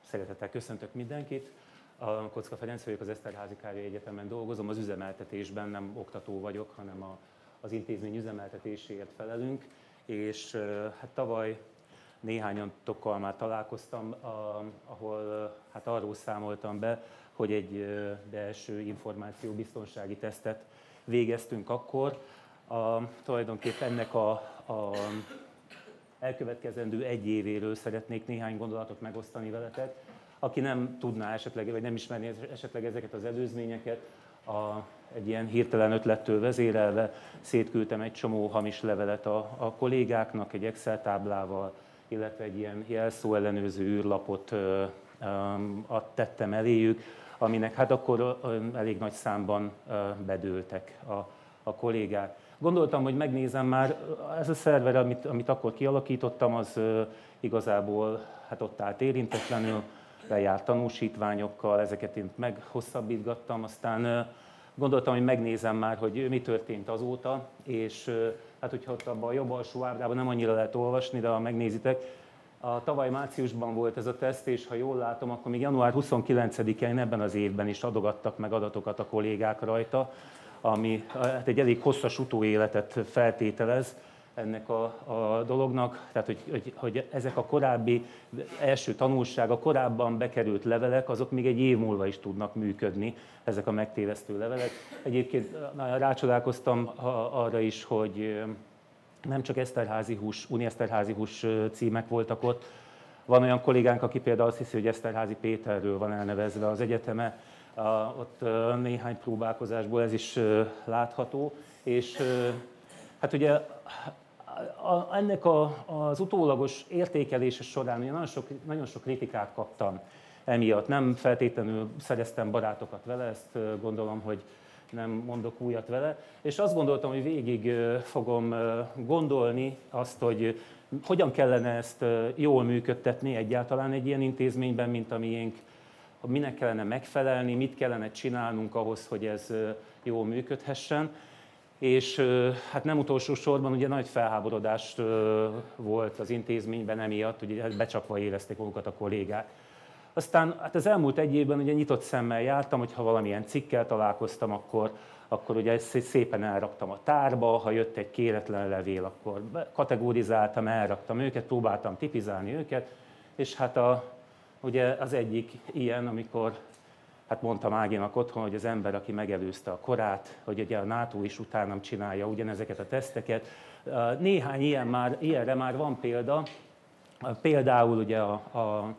Szeretettel köszöntök mindenkit. A Kocka Ferenc vagyok, az Eszterházy Károly Egyetemen dolgozom, az üzemeltetésben, nem oktató vagyok, hanem az intézmény üzemeltetéséért felelünk, és hát tavaly néhányatokkal már találkoztam, ahol hát arról számoltam be, hogy egy belső információbiztonsági tesztet végeztünk akkor. Tulajdonképpen ennek a elkövetkezendő egy évéről szeretnék néhány gondolatot megosztani veletek. Aki nem tudná esetleg, vagy nem ismerné esetleg ezeket az előzményeket, egy ilyen hirtelen ötlettől vezérelve szétküldtem egy csomó hamis levelet a kollégáknak, egy Excel táblával, illetve egy ilyen jelszó ellenőrző űrlapot tettem eléjük, aminek hát akkor elég nagy számban bedőltek a kollégák. Gondoltam, hogy megnézem már, ez a szerver, amit akkor kialakítottam, az igazából hát ott állt érintetlenül, lejárt tanúsítványokkal, ezeket én meghosszabbítgattam, aztán gondoltam, hogy megnézem már, hogy mi történt azóta, és hát hogyha ott abban a jobb alsó ábrában nem annyira lehet olvasni, de ha megnézitek, tavaly márciusban volt ez a teszt, és ha jól látom, akkor még január 29-én ebben az évben is adogattak meg adatokat a kollégák rajta, ami hát egy elég hosszas utóéletet feltételez ennek a dolognak, tehát hogy ezek a korábbi első tanulság, a korábban bekerült levelek, azok még egy év múlva is tudnak működni, ezek a megtévesztő levelek. Egyébként rácsodálkoztam arra is, hogy nem csak Uni Eszterházy hús címek voltak ott. Van olyan kollégánk, aki például azt hiszi, hogy Eszterházy Péterről van elnevezve az egyeteme, ott néhány próbálkozásból ez is látható, és hát ugye ennek az utólagos értékelése során nagyon sok kritikát kaptam emiatt. Nem feltétlenül szereztem barátokat vele, ezt gondolom, hogy nem mondok újat vele, és azt gondoltam, hogy végig fogom gondolni azt, hogy hogyan kellene ezt jól működtetni egyáltalán egy ilyen intézményben, mint a miénk, minek kellene megfelelni, mit kellene csinálnunk ahhoz, hogy ez jól működhessen. És hát nem utolsó sorban ugye nagy felháborodás volt az intézményben emiatt, ugye becsapva érezték magukat a kollégák. Aztán hát az elmúlt egy évben ugye nyitott szemmel jártam, hogyha valamilyen cikkel találkoztam, akkor ugye ezt szépen elraktam a tárba, ha jött egy kéretlen levél, akkor kategorizáltam, elraktam őket, próbáltam tipizálni őket, és hát ugye az egyik ilyen, amikor hát mondtam Áginak otthon, hogy az ember, aki megelőzte a korát, hogy ugye a NATO is utánam csinálja ugyanezeket a teszteket. Néhány ilyenre már van példa. Például ugye a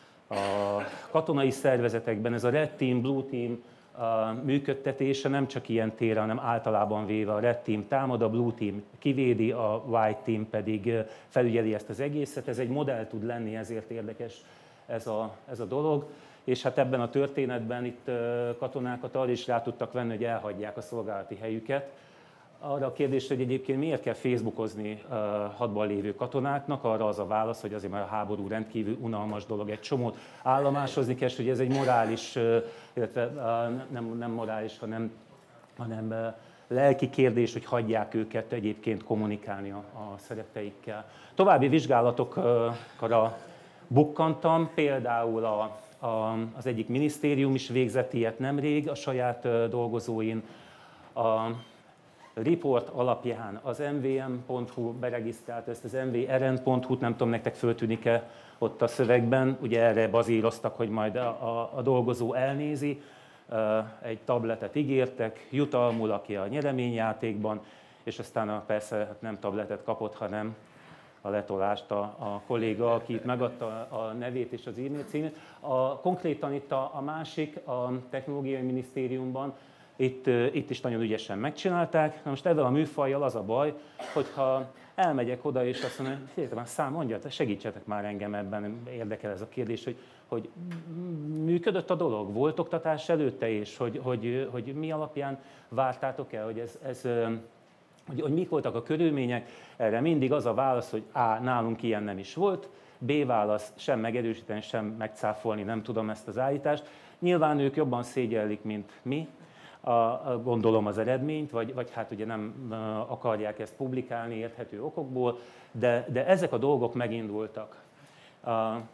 katonai szervezetekben ez a Red Team, Blue Team működtetése nem csak ilyen téren, hanem általában véve a Red Team támad, a Blue Team kivédi, a White Team pedig felügyeli ezt az egészet. Ez egy modell tud lenni, ezért érdekes ez a dolog. És hát ebben a történetben itt katonákat arra is rá tudtak venni, hogy elhagyják a szolgálati helyüket. Arra a kérdésre, hogy egyébként miért kell facebookozni hadban lévő katonáknak, arra az a válasz, hogy azért már a háború rendkívül unalmas dolog, egy csomót állomásozni kell, hogy ez egy morális, illetve nem morális, hanem lelki kérdés, hogy hagyják őket egyébként kommunikálni a szeretteikkel. További vizsgálatokra bukkantam, például az egyik minisztérium is végzett ilyet nemrég a saját dolgozóin. A report alapján az mvm.hu beregisztrált ezt az mvrn.hu-t, nem tudom, nektek föltűnik-e ott a szövegben, ugye erre bazíroztak, hogy majd a dolgozó elnézi, egy tabletet ígértek, jutalmul, aki a nyereményjátékban, és aztán persze hát nem tabletet kapott, hanem a letolást a kolléga, aki itt megadta a nevét és az e-mail címét. Konkrétan itt a másik, a Technológiai Minisztériumban, itt is nagyon ügyesen megcsinálták. Na most ezzel a műfajjal az a baj, hogyha elmegyek oda és azt mondom, hogy mondja, segítsetek már engem ebben, érdekel ez a kérdés, hogy működött a dolog, volt oktatás előtte, és hogy mi alapján vártátok el, hogy hogy mik voltak a körülmények, erre mindig az a válasz, hogy A, nálunk ilyen nem is volt, B válasz, sem megerősíteni, sem megcáfolni, nem tudom ezt az állítást. Nyilván ők jobban szégyellik, mint mi, gondolom az eredményt, vagy hát ugye nem akarják ezt publikálni érthető okokból, de ezek a dolgok megindultak.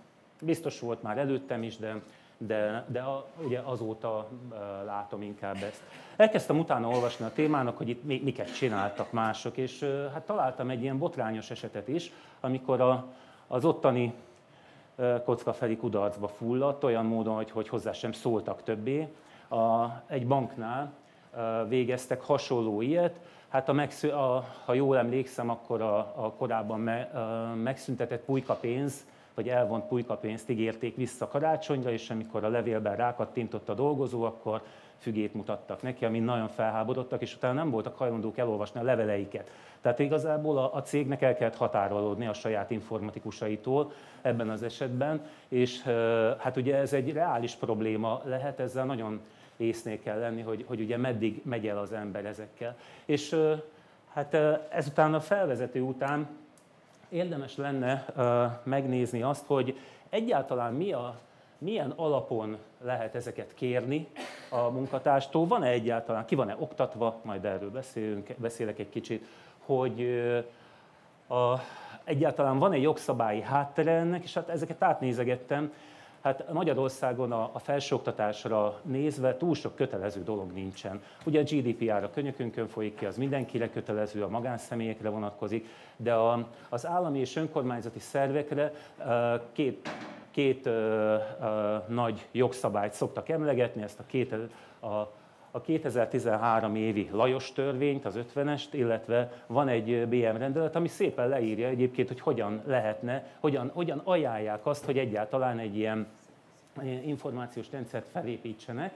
biztos volt már előttem is, de ugye azóta látom inkább ezt. Elkezdtem utána olvasni a témának, hogy itt miket csináltak mások, és hát találtam egy ilyen botrányos esetet is, amikor az ottani kockafeli kudarcba fulladt, olyan módon, hogy hozzá sem szóltak többé. Egy banknál végeztek hasonló ilyet. Hát ha jól emlékszem, akkor a korábban megszüntetett pulykapénz, vagy elvont pulykapénzt ígérték vissza karácsonyra, és amikor a levélben rákattintott a dolgozó, akkor fügét mutattak neki, amin nagyon felháborodtak, és utána nem voltak hajlandók elolvasni a leveleiket. Tehát igazából a cégnek el kellett határolódni a saját informatikusaitól ebben az esetben, és hát ugye ez egy reális probléma lehet, ezzel nagyon észnél kell lenni, hogy ugye meddig megy el az ember ezekkel. És hát ezután a felvezető után érdemes lenne megnézni azt, hogy egyáltalán milyen alapon lehet ezeket kérni a munkatárstól, van-e egyáltalán, ki van-e oktatva, majd erről beszélek egy kicsit, hogy egyáltalán van-e jogszabályi háttere ennek, és hát ezeket átnézegettem. Hát Magyarországon a felsőoktatásra nézve túl sok kötelező dolog nincsen. Ugye a GDPR a könyökünkön folyik ki, az mindenkire kötelező, a magánszemélyekre vonatkozik, de az állami és önkormányzati szervekre két nagy jogszabályt szoktak emlegetni, ezt a 2013 évi Lajos törvényt, az 50-est, illetve van egy BM rendelet, ami szépen leírja egyébként, hogy hogyan lehetne, hogyan ajánlják azt, hogy egyáltalán egy ilyen információs rendszert felépítsenek.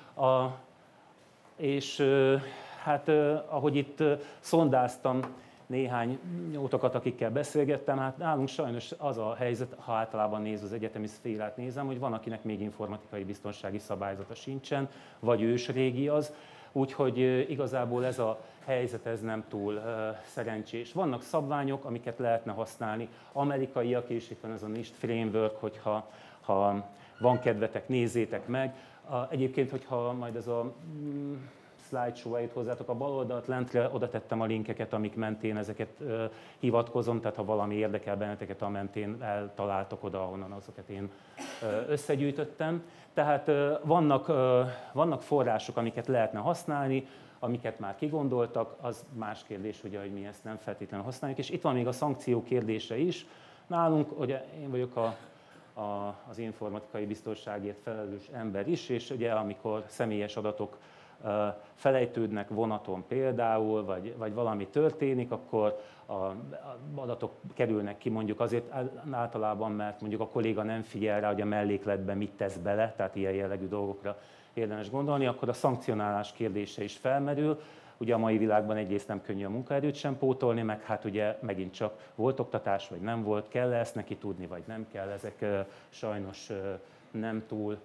És hát ahogy itt szondáztam néhány nyújtokat, akikkel beszélgettem, hát nálunk sajnos az a helyzet, ha általában az egyetemi szférát nézem, hogy van, akinek még informatikai biztonsági szabályzata sincsen, vagy ősrégi az, úgyhogy igazából ez a helyzet ez nem túl szerencsés. Vannak szabványok, amiket lehetne használni, amerikaiak, és itt van ez a NIST framework, hogyha van kedvetek, nézzétek meg. Egyébként, hogyha majd ez a slideshow-a jut hozzátok a bal oldalt, lentre oda tettem a linkeket, amik mentén ezeket hivatkozom, tehát ha valami érdekel benneteket, a mentén eltaláltok oda, ahonnan azokat én összegyűjtöttem. Tehát vannak források, amiket lehetne használni, amiket már kigondoltak, az más kérdés, ugye, hogy mi ezt nem feltétlenül használjuk. És itt van még a szankció kérdése is. Nálunk, ugye én vagyok az informatikai biztonságért felelős ember is, és ugye amikor személyes adatok felejtődnek vonaton például, vagy valami történik, akkor az adatok kerülnek ki mondjuk azért általában, mert mondjuk a kolléga nem figyel rá, hogy a mellékletben mit tesz bele, tehát ilyen jellegű dolgokra érdemes gondolni, akkor a szankcionálás kérdése is felmerül. Ugye a mai világban egyrészt nem könnyű a munkaerőt sem pótolni, meg hát ugye megint csak volt oktatás, vagy nem volt, kell ezt neki tudni, vagy nem kell, ezek sajnos nem túl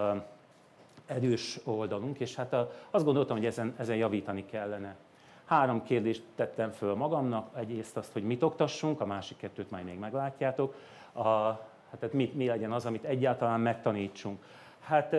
erős oldalunk, és hát azt gondoltam, hogy ezen javítani kellene. 3 kérdést tettem föl magamnak, egyrészt azt, hogy mit oktassunk, a másik 2-t majd még meglátjátok. Hát mi legyen az, amit egyáltalán megtanítsunk. Hát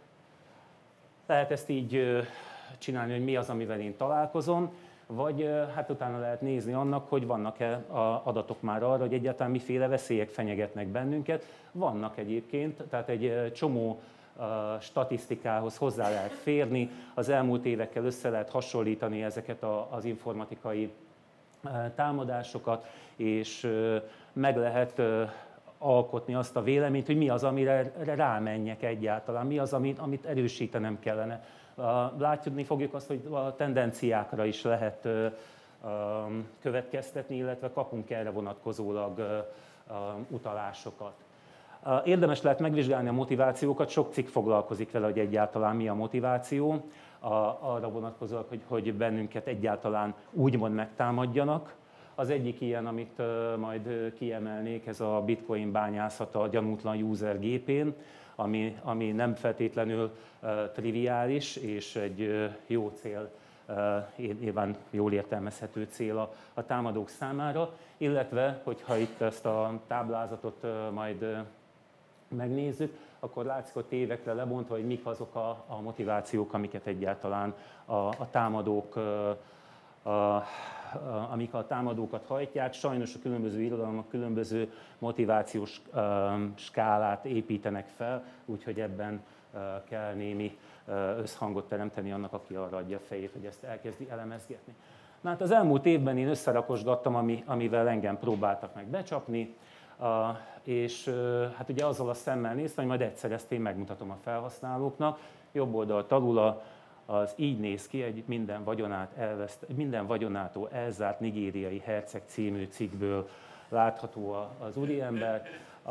lehet ezt így csinálni, hogy mi az, amivel én találkozom, vagy hát utána lehet nézni annak, hogy vannak-e adatok már arra, hogy egyáltalán miféle veszélyek fenyegetnek bennünket. Vannak egyébként, tehát egy csomó statisztikához hozzá lehet férni, az elmúlt évekkel össze lehet hasonlítani ezeket az informatikai támadásokat, és meg lehet alkotni azt a véleményt, hogy mi az, amire rámenjek egyáltalán, mi az, amit erősítenem kellene. Látni fogjuk azt, hogy a tendenciákra is lehet következtetni, illetve kapunk erre vonatkozólag utalásokat. Érdemes lehet megvizsgálni a motivációkat, sok cikk foglalkozik vele, hogy egyáltalán mi a motiváció, arra vonatkozólag, hogy bennünket egyáltalán úgymond megtámadjanak. Az egyik ilyen, amit majd kiemelnék, ez a bitcoin bányászata a gyanútlan user gépén, ami nem feltétlenül triviális, és egy jó cél, nyilván jól értelmezhető cél a támadók számára, illetve, hogyha itt ezt a táblázatot majd megnézzük, akkor látszik ott évekre lebontva, hogy mik azok a motivációk, amiket egyáltalán a támadók amik a támadókat hajtják. Sajnos a különböző irodalmak különböző motivációs skálát építenek fel, úgyhogy ebben kell némi összhangot teremteni annak, aki arra adja a fejét, hogy ezt elkezdi elemezgetni. Na hát az elmúlt évben én összerakosgattam, amivel engem próbáltak meg becsapni, és hát ugye azzal a szemmel néztem, hogy majd egyszer ezt én megmutatom a felhasználóknak. Jobb oldalt alul az így néz ki, egy minden vagyonától elzárt nigériai herceg című cikkből látható az úriember.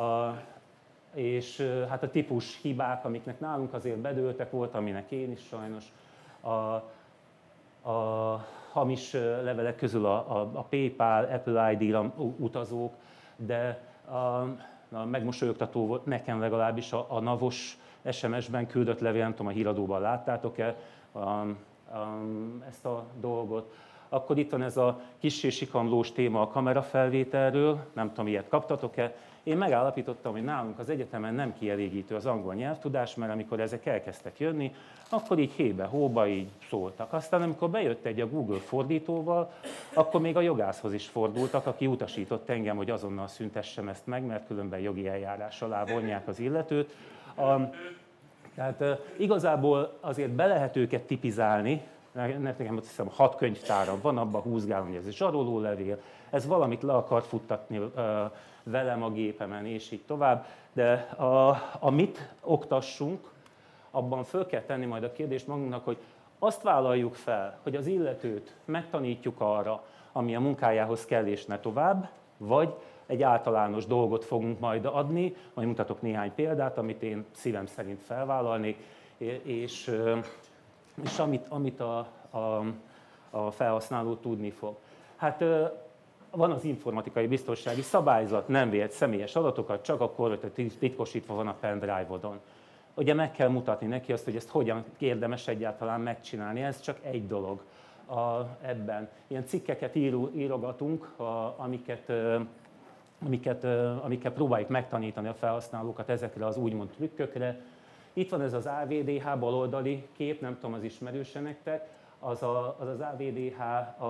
És hát a típus hibák, amiknek nálunk azért bedőltek, volt, aminek én is sajnos. A hamis levelek közül a PayPal, Apple ID-ra utazók, de megmosolyogtató volt nekem legalábbis a NAV-os SMS-ben küldött levél, nem tudom, a híradóban láttátok-e ezt a dolgot. Akkor itt van ez a kissé sikamlós téma a kamerafelvételről, nem tudom, ilyet kaptatok-e. Én megállapítottam, hogy nálunk az egyetemen nem kielégítő az angol nyelvtudás, mert amikor ezek elkezdtek jönni, akkor így hébe-hóba így szóltak. Aztán amikor bejött egy a Google fordítóval, akkor még a jogászhoz is fordultak, aki utasított engem, hogy azonnal szüntessem ezt meg, mert különben jogi eljárás alá vonják az illetőt. Tehát igazából azért be lehet őket tipizálni, nekem azt hiszem 6 könyvtáram van, abban húzgálom, hogy ez egy zsarolólevél, ez valamit le akart futtatni velem a gépemen, és így tovább. De amit oktassunk, abban föl kell tenni majd a kérdést magunknak, hogy azt vállaljuk fel, hogy az illetőt megtanítjuk arra, ami a munkájához kell, és ne tovább, vagy egy általános dolgot fogunk majd adni, majd mutatok néhány példát, amit én szívem szerint felvállalnék, és amit a felhasználó tudni fog. Hát van az informatikai biztonsági szabályzat, nem vélt személyes adatokat, csak akkor, hogy titkosítva van a pendrive-odon. Ugye meg kell mutatni neki azt, hogy ezt hogyan érdemes egyáltalán megcsinálni, ez csak egy dolog ebben. Ilyen cikkeket írogatunk, amiket próbáljuk megtanítani a felhasználókat ezekre az úgymond trükkökre. Itt van ez az AVDH baloldali kép, nem tudom, az ismerőse nektek. Az AVDH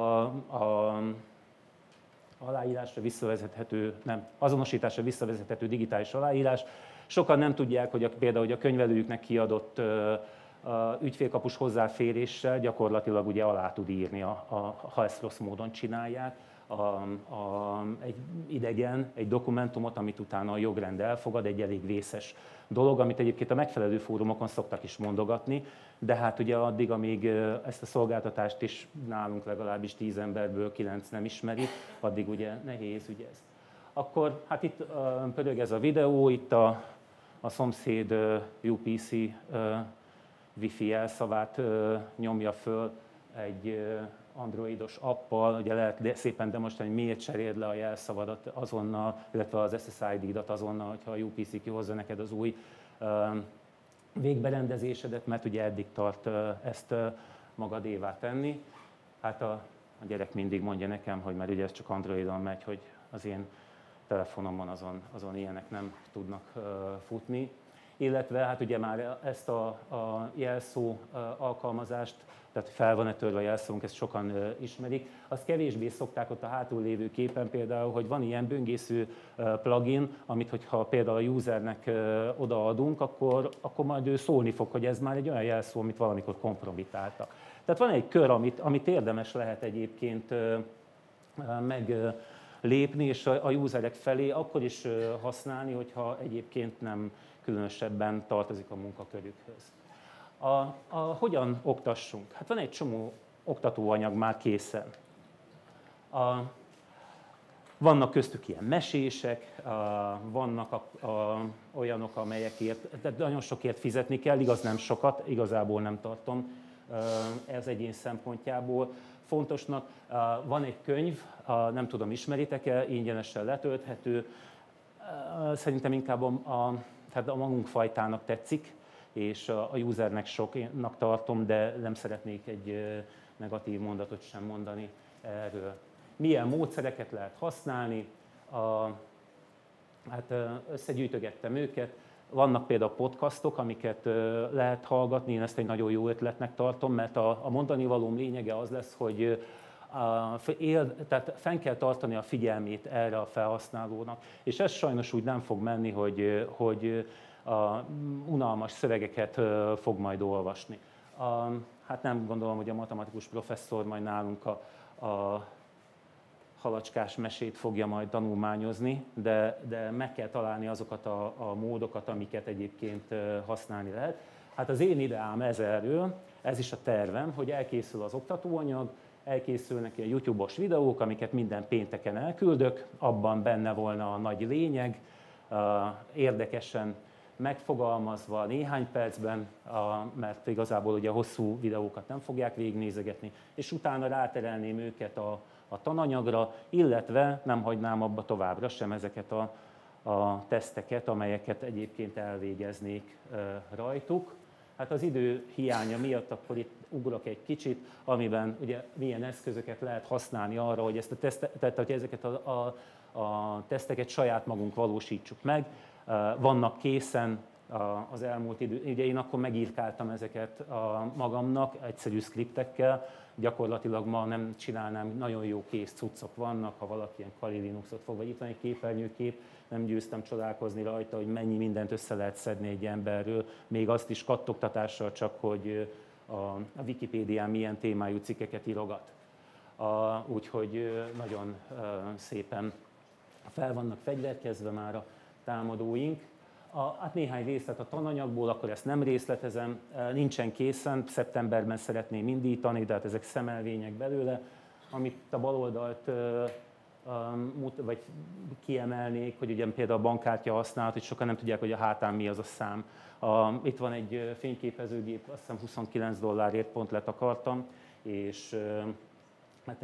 aláírásra visszavezethető, nem, azonosításra visszavezethető digitális aláírás. Sokan nem tudják, hogy például a könyvelőjüknek kiadott ügyfélkapus hozzáféréssel gyakorlatilag ugye alá tud írni, ha ezt rossz módon csinálják, egy idegen, egy dokumentumot, amit utána a jogrend elfogad, egy elég vészes dolog, amit egyébként a megfelelő fórumokon szoktak is mondogatni, de hát ugye addig, amíg ezt a szolgáltatást is nálunk legalábbis 10 emberből 9 nem ismeri, addig ugye nehéz ügy ez. Akkor hát itt pörög ez a videó, itt a szomszéd UPC Wi-Fi jelszavát nyomja föl egy androidos appal, ugye lehet szépen demonstrálni, hogy miért cseréld le a jelszavadat azonnal, illetve az SSID-dat azonnal, hogyha a UPC kihozza neked az új végberendezésedet, mert ugye eddig tart ezt magadévá tenni. Hát a gyerek mindig mondja nekem, hogy mert ugye ez csak Androidon megy, hogy az én telefonomon azon ilyenek nem tudnak futni. Illetve hát ugye már ezt a jelszó alkalmazást, tehát fel van-e törve a jelszónk, ezt sokan ismerik. Azt kevésbé szokták ott a hátul lévő képen például, hogy van ilyen böngésző plugin, amit hogyha például a usernek odaadunk, akkor majd ő szólni fog, hogy ez már egy olyan jelszó, amit valamikor kompromitáltak. Tehát van egy kör, amit érdemes lehet egyébként meglépni, és a userek felé akkor is használni, hogyha egyébként nem különösebben tartozik a munkakörükhöz. Hogyan oktassunk? Hát van egy csomó oktatóanyag már készen. Vannak köztük ilyen mesések, vannak olyanok, amelyekért, de nagyon sokért fizetni kell, igaz nem sokat, igazából nem tartom ez egyén szempontjából fontosnak. Van egy könyv, nem tudom, ismeritek-e, ingyenesen letölthető, szerintem inkább a magunk fajtának tetszik, és a usernek soknak tartom, de nem szeretnék egy negatív mondatot sem mondani erről. Milyen módszereket lehet használni? Hát összegyűjtögettem őket. Vannak például podcastok, amiket lehet hallgatni, én ezt egy nagyon jó ötletnek tartom, mert a mondani valóm lényege az lesz, hogy tehát fenn kell tartani a figyelmét erre a felhasználónak, és ez sajnos úgy nem fog menni, hogy unalmas szövegeket fog majd olvasni. Hát nem gondolom, hogy a matematikus professzor majd nálunk a halacskás mesét fogja majd tanulmányozni, de meg kell találni azokat a módokat, amiket egyébként használni lehet. Hát az én ideám erről, ez is a tervem, hogy elkészül az oktatóanyag, elkészülnek ilyen YouTube-os videók, amiket minden pénteken elküldök, abban benne volna a nagy lényeg, érdekesen megfogalmazva néhány percben, mert igazából ugye hosszú videókat nem fogják végignézegetni, és utána ráterelném őket a tananyagra, illetve nem hagynám abba továbbra sem ezeket a teszteket, amelyeket egyébként elvégeznék rajtuk. Hát az idő hiánya miatt akkor itt ugrok egy kicsit, amiben ugye milyen eszközöket lehet használni arra, hogy hogy ezeket a teszteket saját magunk valósítsuk meg. Vannak készen az elmúlt idő. Ugye én akkor megírkáltam ezeket magamnak egyszerű szkriptekkel, gyakorlatilag ma nem csinálnám, nagyon jó kész cuccok vannak, ha valaki ilyen Kali Linuxot fog, vagy itt van egy képernyőkép, nem győztem csodálkozni rajta, hogy mennyi mindent össze lehet szedni egy emberről, még azt is kattogtatással csak, hogy a Wikipédián milyen témájú cikkeket írogat. Úgyhogy nagyon szépen fel vannak fegyverkezve már a támadóink. Hát néhány részlet a tananyagból, akkor ezt nem részletezem, nincsen készen, szeptemberben szeretném indítani, de hát ezek szemelvények belőle, amit a baloldalt vagy kiemelnék, hogy ugye például a bankkártya használat, hogy sokan nem tudják, hogy a hátán mi az a szám. Itt van egy fényképezőgép, azt hiszem $29 pont letakartam, és hát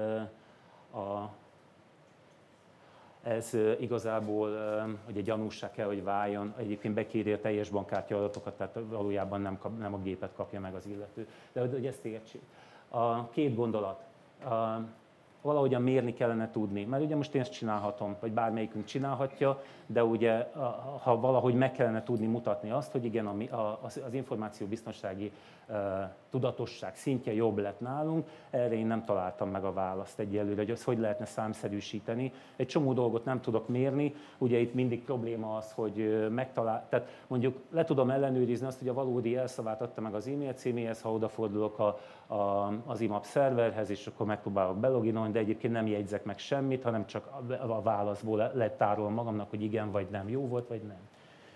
ez igazából ugye gyanúsá kell, hogy váljon, egyébként bekéri a teljes bankkártya adatokat, tehát valójában nem a gépet kapja meg az illető. De hogy ezt értsék. Két gondolat. Valahogyan mérni kellene tudni, mert ugye most én ezt csinálhatom, vagy bármelyikünk csinálhatja, de ugye ha valahogy meg kellene tudni mutatni azt, hogy igen, az információbiztonsági tudatosság szintje jobb lett nálunk, erre én nem találtam meg a választ egyelőre, hogy azt hogy lehetne számszerűsíteni. Egy csomó dolgot nem tudok mérni, ugye itt mindig probléma az, hogy tehát mondjuk le tudom ellenőrizni azt, hogy a valódi jelszavát adta meg az e-mail címéhez, ha odafordulok az IMAP szerverhez, és akkor megpróbálok beloginolni, de egyébként nem jegyzek meg semmit, hanem csak a válaszból letárolom magamnak, hogy igen vagy nem, jó volt vagy nem.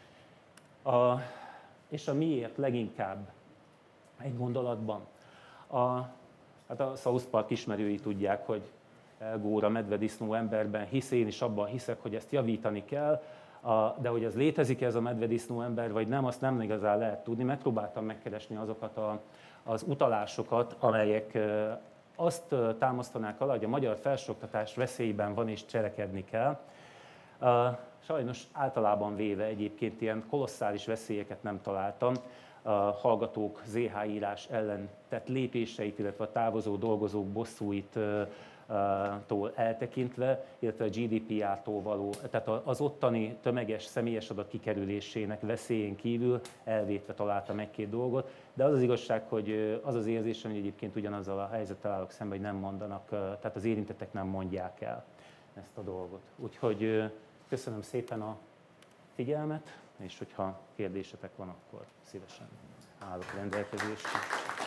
És a miért leginkább egy gondolatban. Hát a South Park ismerői tudják, hogy Elgóra medvedisznó emberben hisz, én is abban hiszek, hogy ezt javítani kell, de hogy ez létezik ez a medvedisznó ember, vagy nem, azt nem igazán lehet tudni. Megpróbáltam megkeresni azokat az utalásokat, amelyek azt támasztanák alá, hogy a magyar felsőoktatás veszélyben van és cselekedni kell. Sajnos általában véve egyébként ilyen kolosszális veszélyeket nem találtam. A hallgatók ZH írás ellen tett lépéseit, illetve a távozó dolgozók bosszúitól eltekintve, illetve a GDPR-tól való, tehát az ottani tömeges személyes adat kikerülésének veszélyén kívül elvétve találtam egy-két dolgot, de az az igazság, hogy az az érzésem, hogy egyébként ugyanazzal a helyzettel állok szemben, hogy nem mondanak, tehát az érintettek nem mondják el ezt a dolgot. Úgyhogy köszönöm szépen a figyelmet, és hogyha kérdésetek van, akkor szívesen állok rendelkezésre.